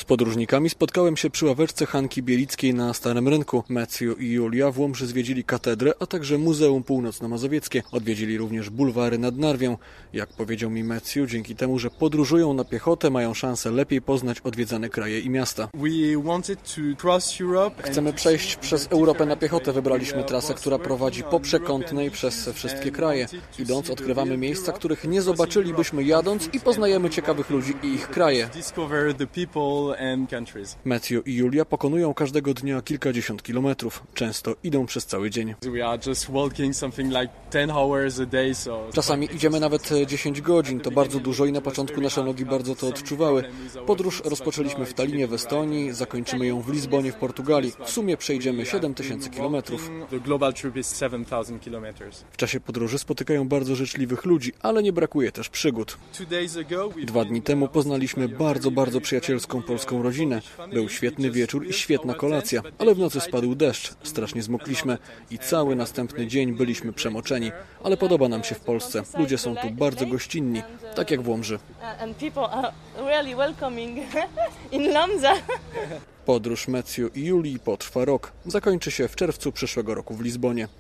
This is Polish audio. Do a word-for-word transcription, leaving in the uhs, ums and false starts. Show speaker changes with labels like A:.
A: podróżnikami spotkałem się przy ławeczce Hanki Bielickiej na Starym Rynku. Matthew i Julia w Łomży zwiedzili katedrę, a także Muzeum Północno-Mazowieckie. Odwiedzili również bulwary nad Narwią. Jak powiedział mi Matthew, dzięki temu, że podróżują na piechotę, mają szansę lepiej poznać odwiedzane kraje i miasta. Chcemy przejść przez Europę na piechotę. Wybraliśmy trasę, która prowadzi po przekątnej przez wszystkie kraje. Idąc, odkrywamy miejsca, których nie zobaczylibyśmy jadąc i poznajemy ciekawych ludzi i ich kraje. Matthew i Julia pokonują każdego dnia kilkadziesiąt kilometrów. Często idą przez cały dzień. Czasami idziemy nawet dziesięć godzin. To bardzo dużo i na początku nasze nogi bardzo to odczuwały. Podróż rozpoczęliśmy w Tallinie w Estonii, zakończymy ją w Lizbonie w Portugalii. W sumie przejdziemy siedem tysięcy kilometrów. W czasie podróży spotykają bardzo życzliwych ludzi, ale nie brakuje też przygód. Dwa dni temu poznaliśmy bardzo, bardzo przyjacielską polską rodzinę. Był świetny wieczór i świetna kolacja, ale w nocy spadł deszcz, strasznie zmokliśmy i cały następny dzień byliśmy przemoczeni. Ale podoba nam się w Polsce. Ludzie są tu bardzo gościnni, tak jak w Łomży. Podróż Matthew i Julii potrwa rok. Zakończy się w czerwcu przyszłego roku w Lizbonie.